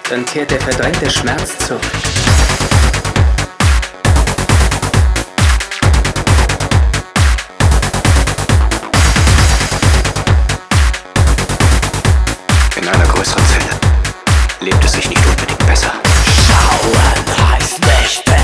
dann kehrt der verdrängte Schmerz zurück. In einer größeren Zelle lebt es sich nicht unbedingt besser. Schauen heißt nicht